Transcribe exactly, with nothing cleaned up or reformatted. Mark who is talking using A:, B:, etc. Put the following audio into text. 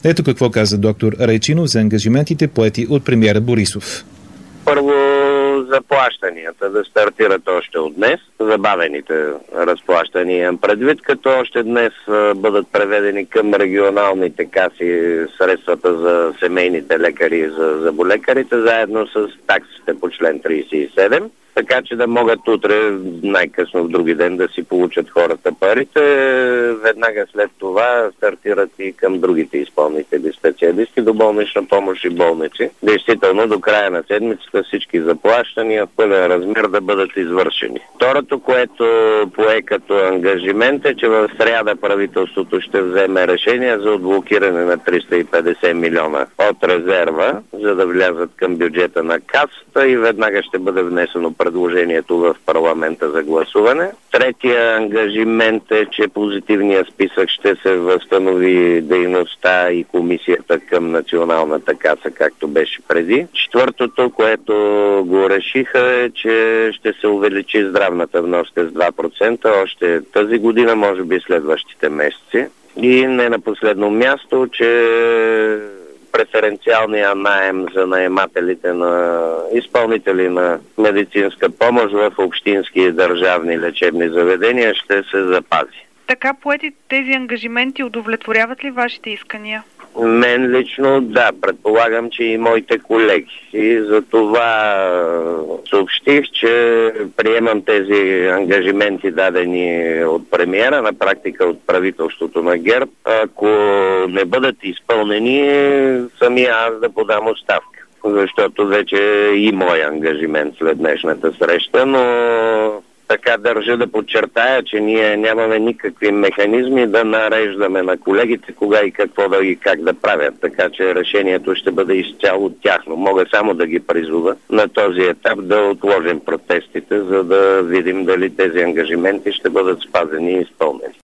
A: Ето какво каза доктор Райчинов за ангажиментите поети от премиера Борисов.
B: Първо, заплащанията да стартират още от днес. Забавените разплащания имам предвид, като още днес бъдат преведени към регионалните каси средствата за семейните лекари и за зъболекарите, заедно с таксите по член тридесет и седем. Така че да могат утре, най-късно в други ден, да си получат хората парите. Веднага след това стартират и към другите изпълнители, специалисти, до болнична помощ и болници. Действително, до края на седмицата всички заплащания в пълен размер да бъдат извършени. Второто, което пое като ангажимент, е, че в сряда правителството ще вземе решение за отблокиране на триста и петдесет милиона от резерва, за да влязат към бюджета на касата, и веднага ще бъде внесено предложението в парламента за гласуване. Третия ангажимент е, че позитивния списък ще се възстанови дейността и комисията към Националната каса, както беше преди. Четвъртото, което го решиха, е, че ще се увеличи здравната вноска с два процента още тази година, може би следващите месеци. И не на последно място, че преференциалния наем за наемателите на изпълнители на медицинска помощ в общински и държавни лечебни заведения ще се запази.
C: Така поети тези ангажименти удовлетворяват ли вашите искания?
B: Мен лично да, предполагам, че и моите колеги. И за това съобщих, че приемам тези ангажименти, дадени от премиера, на практика от правителството на ГЕРБ. Ако не бъдат изпълнени, самия аз да подам оставка. Защото вече е и мой ангажимент след днешната среща, но така държа да подчертая, че ние нямаме никакви механизми да нареждаме на колегите кога и какво да и как да правят. Така че решението ще бъде изцяло тяхно. Мога само да ги призова на този етап да отложим протестите, за да видим дали тези ангажименти ще бъдат спазени и изпълнени.